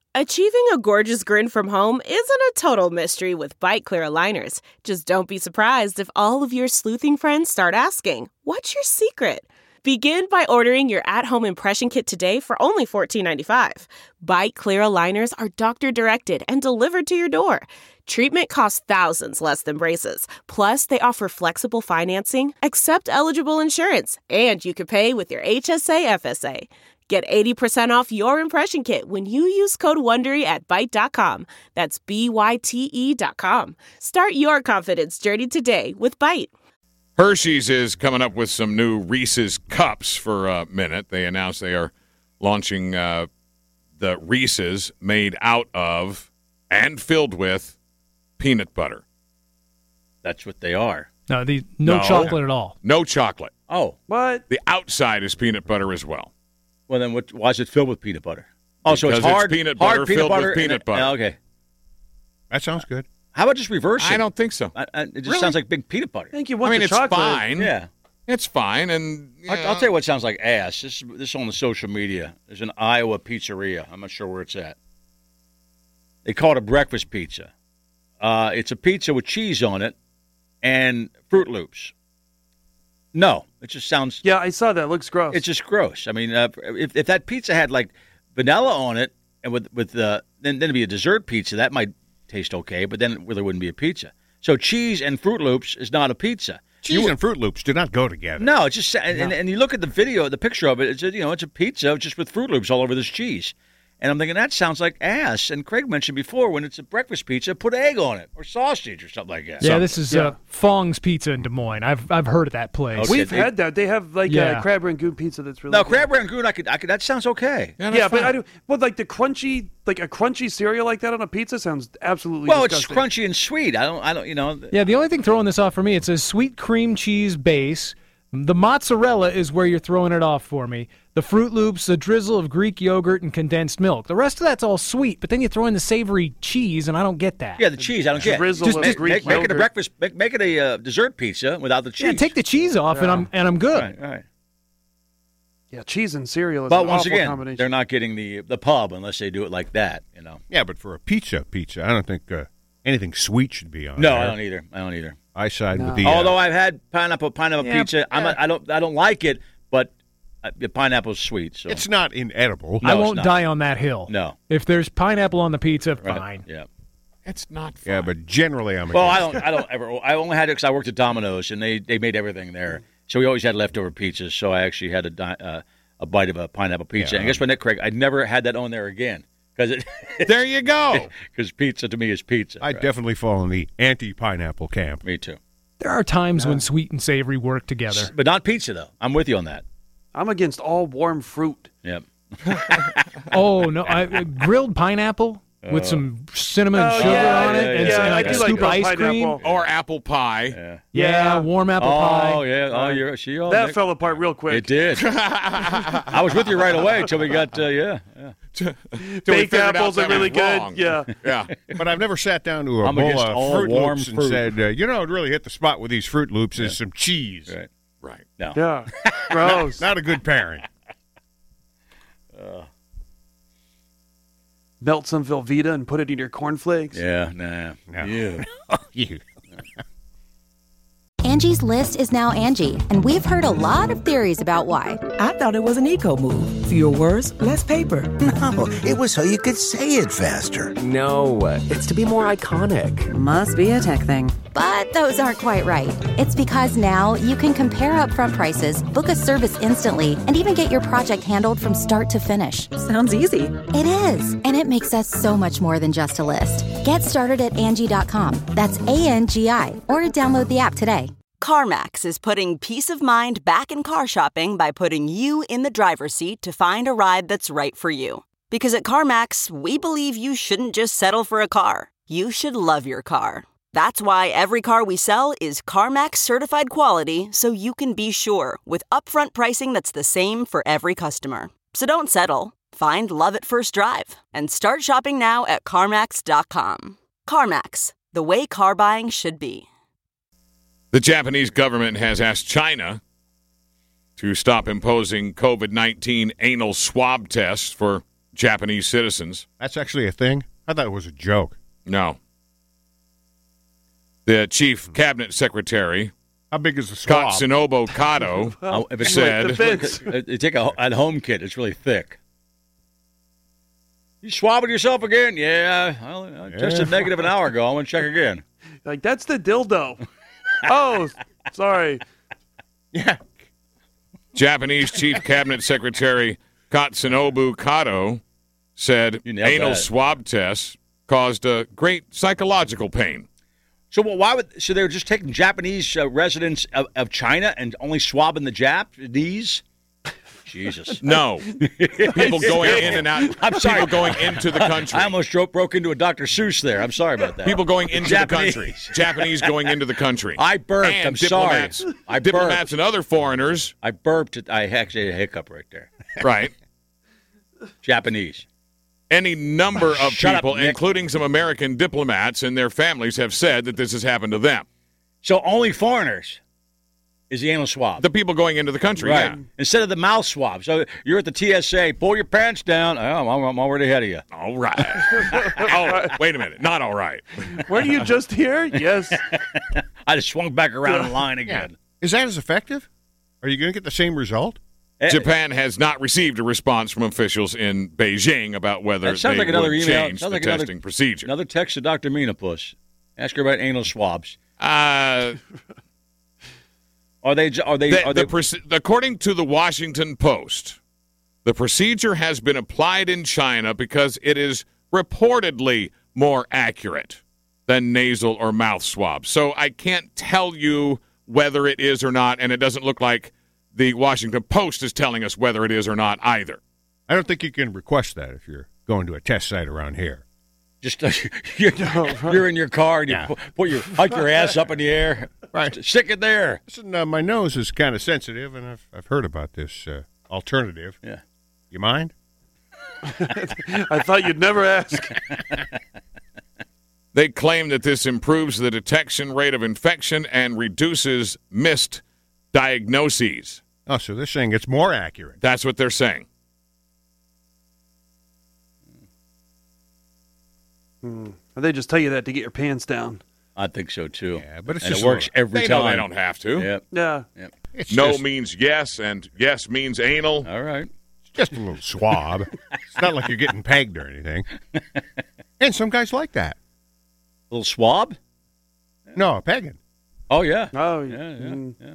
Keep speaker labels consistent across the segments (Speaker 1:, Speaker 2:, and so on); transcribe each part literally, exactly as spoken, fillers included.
Speaker 1: Achieving a gorgeous grin from home isn't a total mystery with Byte Clear aligners. Just don't be surprised if all of your sleuthing friends start asking, "What's your secret?" Begin by ordering your at-home impression kit today for only fourteen ninety-five. Byte Clear aligners are doctor-directed and delivered to your door. Treatment costs thousands less than braces. Plus, they offer flexible financing, accept eligible insurance, and you can pay with your H S A F S A. Get eighty percent off your impression kit when you use code WONDERY at byte dot com. That's B Y T E dot com. Start your confidence journey today with Byte.
Speaker 2: Hershey's is coming up with some new Reese's Cups for a minute. They announced they are launching uh, the Reese's made out of and filled with peanut butter.
Speaker 3: That's what they are.
Speaker 4: No, the, no,
Speaker 2: No.
Speaker 4: chocolate at all.
Speaker 2: No chocolate.
Speaker 3: Oh.
Speaker 5: What?
Speaker 2: The outside is peanut butter as well.
Speaker 3: Well, then what, why is it filled with peanut butter? Oh, so
Speaker 2: Because
Speaker 3: it's
Speaker 2: it's
Speaker 3: hard
Speaker 2: peanut
Speaker 3: hard
Speaker 2: butter
Speaker 3: peanut
Speaker 2: filled with
Speaker 3: butter
Speaker 2: peanut
Speaker 3: and-
Speaker 2: butter.
Speaker 3: oh, okay.
Speaker 6: That sounds good.
Speaker 3: How about just reverse it?
Speaker 2: I don't think so.
Speaker 3: I, I, it just
Speaker 2: Really?
Speaker 3: sounds like big peanut butter.
Speaker 5: I think you
Speaker 2: I
Speaker 5: want
Speaker 2: mean,
Speaker 5: the
Speaker 2: it's
Speaker 5: chocolate.
Speaker 2: fine.
Speaker 3: Yeah.
Speaker 2: It's fine. And you
Speaker 3: I,
Speaker 2: know,
Speaker 3: I'll tell you what sounds like ass. This, this is on the social media. There's an Iowa pizzeria. I'm not sure where it's at. They call it a breakfast pizza. Uh, it's a pizza with cheese on it and Fruit Loops. No, it just sounds.
Speaker 5: Yeah, I saw that. It looks gross.
Speaker 3: It's just gross. I mean, uh, if if that pizza had like vanilla on it and with with uh, then then it'd be a dessert pizza. That might taste okay, but then it really wouldn't be a pizza. So cheese and Fruit Loops is not a pizza.
Speaker 6: Cheese
Speaker 3: You-
Speaker 6: and Fruit Loops do not go together.
Speaker 3: No, it's just and, and, and you look at the video, the picture of it. It's a, you know, it's a pizza just with Fruit Loops all over this cheese. And I'm thinking that sounds like ass. And Craig mentioned before when it's a breakfast pizza, put egg on it or sausage or something like that.
Speaker 4: Yeah,
Speaker 3: So-
Speaker 4: this is
Speaker 5: yeah.
Speaker 4: uh, Fong's Pizza in Des Moines. I've I've heard of that place.
Speaker 3: Okay.
Speaker 5: We've
Speaker 3: they-
Speaker 5: had that. They have like
Speaker 4: Yeah.
Speaker 5: a crab rangoon pizza that's really
Speaker 3: no
Speaker 5: good.
Speaker 3: crab rangoon. I could, I could. That sounds okay.
Speaker 2: Yeah, that's
Speaker 5: Yeah, but
Speaker 2: fine.
Speaker 5: I do. But like the crunchy, like a crunchy cereal like that on a pizza sounds absolutely.
Speaker 3: Well,
Speaker 5: disgusting.
Speaker 3: it's crunchy and sweet. I don't, I don't, you know.
Speaker 4: Yeah, the only thing throwing this off for me, it says sweet cream cheese base. The mozzarella is where you're throwing it off for me. The Fruit Loops, a drizzle of Greek yogurt, and condensed milk. The rest of that's all sweet, but then you throw in the savory cheese, and I don't get that.
Speaker 3: Yeah, the cheese. I don't get.
Speaker 5: Drizzle
Speaker 4: Just-
Speaker 5: of
Speaker 4: just
Speaker 5: Greek
Speaker 3: Make, make it a
Speaker 5: yogurt.
Speaker 3: breakfast. Make, make it a uh, dessert pizza without the cheese.
Speaker 4: Yeah, take the cheese off, and I'm and I'm good.
Speaker 3: All right, all right.
Speaker 5: Yeah, cheese and cereal is
Speaker 3: But
Speaker 5: an
Speaker 3: once
Speaker 5: awful
Speaker 3: again,
Speaker 5: combination.
Speaker 3: they're not getting the the pub unless they do it like that. You know.
Speaker 6: Yeah, but for a pizza, pizza, I don't think uh, anything sweet should be on
Speaker 3: No,
Speaker 6: there.
Speaker 3: I don't either. I don't either.
Speaker 6: I side
Speaker 5: No.
Speaker 6: with the. uh,
Speaker 3: Although I've had pineapple pineapple
Speaker 4: Yeah,
Speaker 3: pizza, I'm a, I don't I don't like it, but uh, the pineapple's sweet. So
Speaker 6: it's not inedible.
Speaker 3: No,
Speaker 4: I
Speaker 3: it's
Speaker 4: won't
Speaker 3: not.
Speaker 4: die on that hill.
Speaker 3: No.
Speaker 4: If there's pineapple on the pizza,
Speaker 3: Right.
Speaker 4: fine.
Speaker 3: Yeah.
Speaker 2: It's not fun.
Speaker 6: Yeah, but generally I'm.
Speaker 3: Well, I
Speaker 6: against
Speaker 3: don't I don't ever. I only had it because I worked at Domino's and they, they made everything there, so we always had leftover pizzas. So I actually had a di- uh, a bite of a pineapple pizza.
Speaker 6: Yeah.
Speaker 3: And guess what, Nick Craig? I never had that on there again because it
Speaker 2: There you go.
Speaker 3: because pizza to me is pizza.
Speaker 6: I
Speaker 3: right?
Speaker 6: definitely fall in the anti-pineapple camp.
Speaker 3: Me too.
Speaker 4: There are times when sweet and savory work together.
Speaker 3: But not pizza though. I'm with you on that.
Speaker 5: I'm against all warm fruit.
Speaker 3: Yep.
Speaker 4: Oh no, I, uh, grilled pineapple with some cinnamon
Speaker 5: Oh,
Speaker 4: sugar
Speaker 5: yeah,
Speaker 4: on it,
Speaker 5: yeah,
Speaker 4: and,
Speaker 5: yeah,
Speaker 4: and
Speaker 5: I
Speaker 4: like
Speaker 5: do
Speaker 4: a
Speaker 5: like
Speaker 4: scoop of
Speaker 5: grilled
Speaker 4: ice cream.
Speaker 5: pineapple.
Speaker 2: Or apple pie.
Speaker 3: Yeah.
Speaker 4: Yeah, warm apple pie.
Speaker 3: Oh yeah. Oh, you're she. Oh,
Speaker 5: That
Speaker 3: Nick.
Speaker 5: fell apart real quick.
Speaker 3: It did. I was with you right away until we got uh, yeah. yeah.
Speaker 2: Till we
Speaker 5: Baked
Speaker 2: figured out
Speaker 5: apples are
Speaker 2: that was
Speaker 5: really good.
Speaker 2: wrong.
Speaker 5: Yeah.
Speaker 2: Yeah.
Speaker 6: But I've never sat down to a
Speaker 3: I'm
Speaker 6: bowl
Speaker 3: against
Speaker 6: of
Speaker 3: all
Speaker 6: Fruit
Speaker 3: warm
Speaker 6: Loops and
Speaker 3: fruit.
Speaker 6: said, uh, you know, it really hit the spot with these Fruit Loops is some cheese.
Speaker 3: Right.
Speaker 2: Right.
Speaker 3: No.
Speaker 5: Yeah. Gross.
Speaker 6: Not a good pairing.
Speaker 5: Melt some Velveeta and put it in your cornflakes.
Speaker 3: Yeah. Nah.
Speaker 6: No.
Speaker 3: You.
Speaker 6: You.
Speaker 7: Angie's List is now Angie, and we've heard a lot of theories about why.
Speaker 8: I thought it was an eco move. Fewer words, less paper.
Speaker 9: No, it was so you could say it faster.
Speaker 10: No, it's to be more iconic.
Speaker 11: Must be a tech thing.
Speaker 7: But those aren't quite right. It's because now you can compare upfront prices, book a service instantly, and even get your project handled from start to finish.
Speaker 11: Sounds easy.
Speaker 7: It is, and it makes us so much more than just a list. Get started at Angie dot com. That's A N G I, or download the app today.
Speaker 12: CarMax is putting peace of mind back in car shopping by putting you in the driver's seat to find a ride that's right for you. Because at CarMax, we believe you shouldn't just settle for a car. You should love your car. That's why every car we sell is CarMax certified quality, so you can be sure with upfront pricing that's the same for every customer. So don't settle. Find love at first drive and start shopping now at CarMax dot com. CarMax, the way car buying should be.
Speaker 2: The Japanese government has asked China to stop imposing COVID nineteen anal swab tests for Japanese citizens.
Speaker 6: That's actually a thing? I thought it was a joke.
Speaker 2: No. The chief cabinet secretary,
Speaker 6: how big is the swab?
Speaker 2: Katsunobu Kato,
Speaker 3: well, if it's
Speaker 2: said,
Speaker 3: like, you take a at-home kit, it's really thick. You swabbing yourself again? Yeah, well, I tested yeah. negative an hour ago. I want to check again.
Speaker 5: Like, that's the dildo. Oh, sorry.
Speaker 6: Yeah.
Speaker 2: Japanese chief cabinet secretary Katsunobu Kato said anal
Speaker 3: that.
Speaker 2: swab tests caused a great psychological pain.
Speaker 3: So well, why would so they were just taking Japanese uh, residents of, of China and only swabbing the Japanese? Jesus.
Speaker 2: No. People going in and out.
Speaker 3: I'm sorry.
Speaker 2: People going into the country.
Speaker 3: I almost broke, broke into a Doctor Seuss there. I'm sorry about that.
Speaker 2: People going into
Speaker 3: Japanese.
Speaker 2: the country. Japanese going into the country.
Speaker 3: I burped.
Speaker 2: And
Speaker 3: I'm
Speaker 2: diplomats,
Speaker 3: sorry. I
Speaker 2: diplomats
Speaker 3: burped.
Speaker 2: and other foreigners.
Speaker 3: I burped. I actually had a hiccup right there.
Speaker 2: Right.
Speaker 3: Japanese.
Speaker 2: Any number of
Speaker 3: Shut
Speaker 2: people,
Speaker 3: up, Nick.
Speaker 2: including some American diplomats and their families, have said that this has happened to them.
Speaker 3: So only foreigners is the anal swab.
Speaker 2: The people going into the country,
Speaker 3: right.
Speaker 2: yeah.
Speaker 3: Instead of the mouth swab. So you're at the T S A, pull your pants down. Oh, I'm, I'm already ahead of you.
Speaker 2: All right. Oh, wait a minute. Not all right.
Speaker 5: Were you just here? Yes.
Speaker 3: I just swung back around in line again.
Speaker 6: Yeah. Is that as effective? Are you going to get the same result?
Speaker 2: Japan has not received a response from officials in Beijing about whether they
Speaker 3: like another
Speaker 2: would
Speaker 3: email.
Speaker 2: change
Speaker 3: sounds
Speaker 2: the
Speaker 3: like
Speaker 2: testing
Speaker 3: another,
Speaker 2: procedure.
Speaker 3: Another text to Doctor Menopause. Ask her about anal swabs.
Speaker 2: Uh,
Speaker 3: are they? Are they?
Speaker 2: the,
Speaker 3: are they
Speaker 2: the proce- according to the Washington Post, the procedure has been applied in China because it is reportedly more accurate than nasal or mouth swabs. So I can't tell you whether it is or not, and it doesn't look like the Washington Post is telling us whether it is or not either.
Speaker 6: I don't think you can request that if you're going to a test site around here.
Speaker 3: Just uh, you're, you're in your car and you
Speaker 6: Yeah.
Speaker 3: put, put your hike your ass up in the air,
Speaker 6: Right.
Speaker 3: stick it there.
Speaker 6: Listen, uh, my nose is kind of sensitive, and I've I've heard about this uh, alternative.
Speaker 3: Yeah.
Speaker 6: You mind?
Speaker 5: I thought you'd never ask.
Speaker 2: They claim that this improves the detection rate of infection and reduces missed diagnoses.
Speaker 6: Oh, so they're saying it's more accurate.
Speaker 2: That's what they're saying.
Speaker 5: Hmm. Or they just tell you that to get your pants down.
Speaker 3: I think so too.
Speaker 6: Yeah, but it's
Speaker 3: and
Speaker 6: just
Speaker 3: it works
Speaker 6: a
Speaker 3: every
Speaker 2: They
Speaker 3: time.
Speaker 2: know they don't have to.
Speaker 3: Yep.
Speaker 5: Yeah.
Speaker 3: Yep.
Speaker 6: It's
Speaker 2: No
Speaker 6: just,
Speaker 2: means yes, and yes means anal.
Speaker 3: All right.
Speaker 6: it's just a little swab. It's not like you're getting pegged or anything. And some guys like that.
Speaker 3: A little swab.
Speaker 6: No, pegging.
Speaker 3: Oh yeah.
Speaker 5: Oh,
Speaker 3: Yeah. Yeah.
Speaker 5: mm.
Speaker 3: yeah.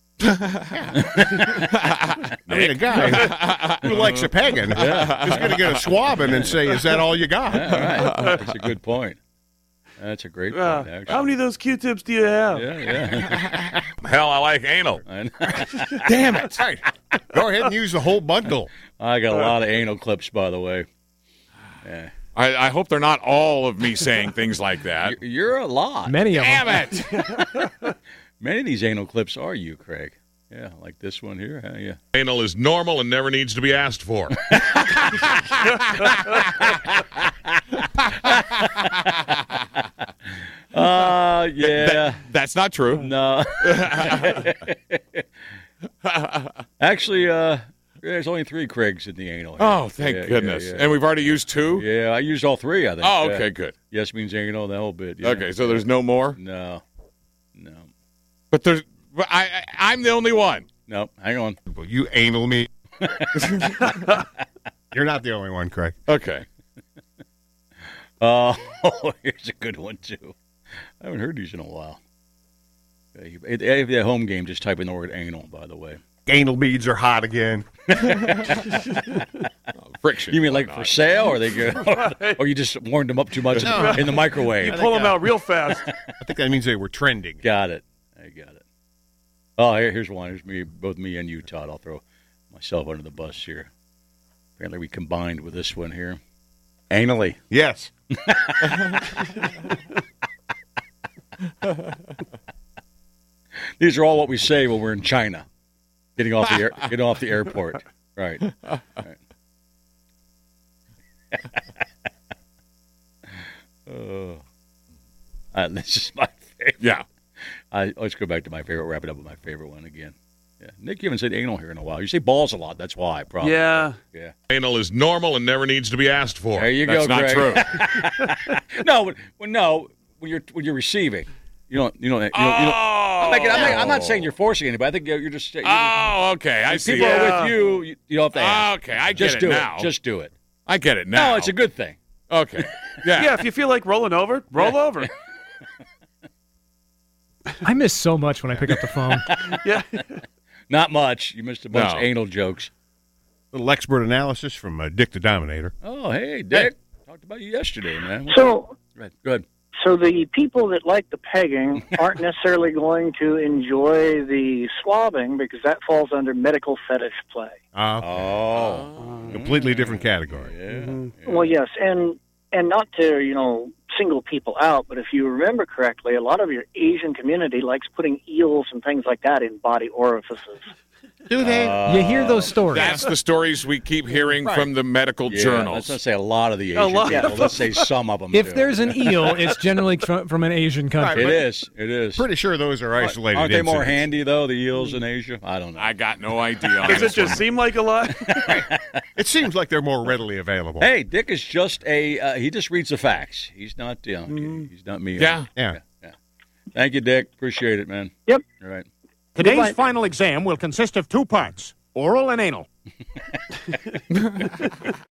Speaker 6: I mean, a guy who likes a pegging is going to get a swab and then say, "Is that all you got?"
Speaker 3: Yeah, all right. That's a good point. That's a great point.
Speaker 5: Uh,
Speaker 3: Actually.
Speaker 5: how many of those Q-tips do you have?
Speaker 3: Yeah, yeah.
Speaker 2: Hell, I like anal.
Speaker 6: Damn it! Right. Go ahead and use the whole bundle.
Speaker 3: I got a lot of anal clips, by the way. Yeah.
Speaker 2: I, I hope they're not all of me saying things like that.
Speaker 3: You're, you're a lot.
Speaker 4: Many of
Speaker 2: Damn
Speaker 4: them.
Speaker 2: it!
Speaker 3: Many of these anal clips are you, Craig. Yeah, like this one here. Huh? Yeah.
Speaker 2: Anal is normal and never needs to be asked for.
Speaker 3: Uh, yeah.
Speaker 2: That- that's not true.
Speaker 3: No. Actually, uh, there's only three Craigs in the anal.
Speaker 2: Oh, thank
Speaker 3: Yeah,
Speaker 2: goodness.
Speaker 3: yeah, yeah.
Speaker 2: And we've already used two?
Speaker 3: Yeah, I used all three, I think.
Speaker 2: Oh,
Speaker 3: Yeah.
Speaker 2: okay, good.
Speaker 3: Yes means anal, the whole bit. Yeah.
Speaker 2: Okay, so there's no more?
Speaker 3: No. No.
Speaker 2: But there's, but I, I, I'm the only one.
Speaker 3: No, hang on.
Speaker 6: Well, you anal me. You're not the only one, Craig.
Speaker 2: Okay.
Speaker 3: Uh, here's a good one, too. I haven't heard these in a while. If you have a home game, just type in the word anal, by the way.
Speaker 6: Anal beads are hot again.
Speaker 2: Friction.
Speaker 3: You mean
Speaker 2: why
Speaker 3: like
Speaker 2: not?
Speaker 3: for sale, or they good? Or you just warmed them up too much
Speaker 6: No.
Speaker 3: in the microwave?
Speaker 5: You pull them out real fast.
Speaker 6: I think that means they were trending.
Speaker 3: Got it. I got it. Oh, here, here's one. Here's me, both me and you, Todd. I'll throw myself under the bus here. Apparently, we combined with this one here. Anally.
Speaker 6: Yes.
Speaker 3: These are all what we say when we're in China, getting off the air, getting off the airport. Right. Right. Oh. Uh, this is my favorite.
Speaker 2: Yeah.
Speaker 3: I, let's go back to my favorite. Wrap it up with my favorite one again. Yeah. Nick, you haven't said anal here in a while. You say balls a lot. That's why, probably.
Speaker 5: Yeah.
Speaker 3: Yeah.
Speaker 2: Anal is normal and never needs to be asked for.
Speaker 3: There you
Speaker 2: That's
Speaker 3: go,
Speaker 2: not
Speaker 3: Greg.
Speaker 2: true.
Speaker 3: no, when, when no, when you're when you're receiving, you don't you don't. You don't, you don't I'm, making, I'm, making, I'm not saying you're forcing anybody. I think you're just. You're
Speaker 2: oh, okay. I see.
Speaker 3: People
Speaker 2: Yeah.
Speaker 3: are with you. You, you don't have to ask.
Speaker 2: Okay, I get
Speaker 3: just
Speaker 2: it
Speaker 3: do
Speaker 2: now.
Speaker 3: It. Just do it.
Speaker 2: I get it now.
Speaker 3: No, it's a good thing.
Speaker 2: Okay. Yeah.
Speaker 5: Yeah, if you feel like rolling over, roll
Speaker 3: Yeah.
Speaker 5: over.
Speaker 4: I miss so much when I pick up the phone.
Speaker 5: Yeah.
Speaker 3: Not much. You missed a bunch
Speaker 6: No.
Speaker 3: of anal jokes.
Speaker 6: Little expert analysis from uh, Dick the Dominator.
Speaker 3: Oh, hey, Dick. Talked about you yesterday, man.
Speaker 11: So,
Speaker 3: Right. Good.
Speaker 11: so the people that like the pegging aren't necessarily going to enjoy the swabbing because that falls under medical fetish play.
Speaker 6: Uh,
Speaker 3: oh.
Speaker 6: Completely different category.
Speaker 3: Yeah.
Speaker 11: Mm-hmm. Well, yes, and and not to you know single people out, but if you remember correctly, a lot of your Asian community likes putting eels and things like that in body orifices.
Speaker 6: Do they?
Speaker 4: You hear those stories.
Speaker 2: That's the stories we keep hearing
Speaker 3: Right.
Speaker 2: from the medical
Speaker 3: Yeah,
Speaker 2: journals.
Speaker 3: let's not say a lot of the
Speaker 5: A
Speaker 3: Asian
Speaker 5: lot
Speaker 3: people.
Speaker 5: of
Speaker 3: Let's say some of them.
Speaker 4: If
Speaker 3: do.
Speaker 4: there's an eel, it's generally from, from an Asian country.
Speaker 3: It is. It is.
Speaker 6: Pretty sure those are isolated
Speaker 3: Aren't they more
Speaker 6: incidents.
Speaker 3: handy, though, the eels in Asia? I don't know.
Speaker 2: I got no idea. on
Speaker 5: Does it
Speaker 2: this
Speaker 5: just
Speaker 2: one.
Speaker 5: seem like a lot?
Speaker 6: It seems like they're more readily available.
Speaker 3: Hey, Dick is just a, uh, he just reads the facts. He's not, you know,
Speaker 5: Mm-hmm.
Speaker 3: he's not me.
Speaker 2: Yeah.
Speaker 6: Yeah.
Speaker 3: yeah. Thank you, Dick. Appreciate it, man.
Speaker 11: Yep.
Speaker 3: All right.
Speaker 13: Today's final exam will consist of two parts, oral and anal.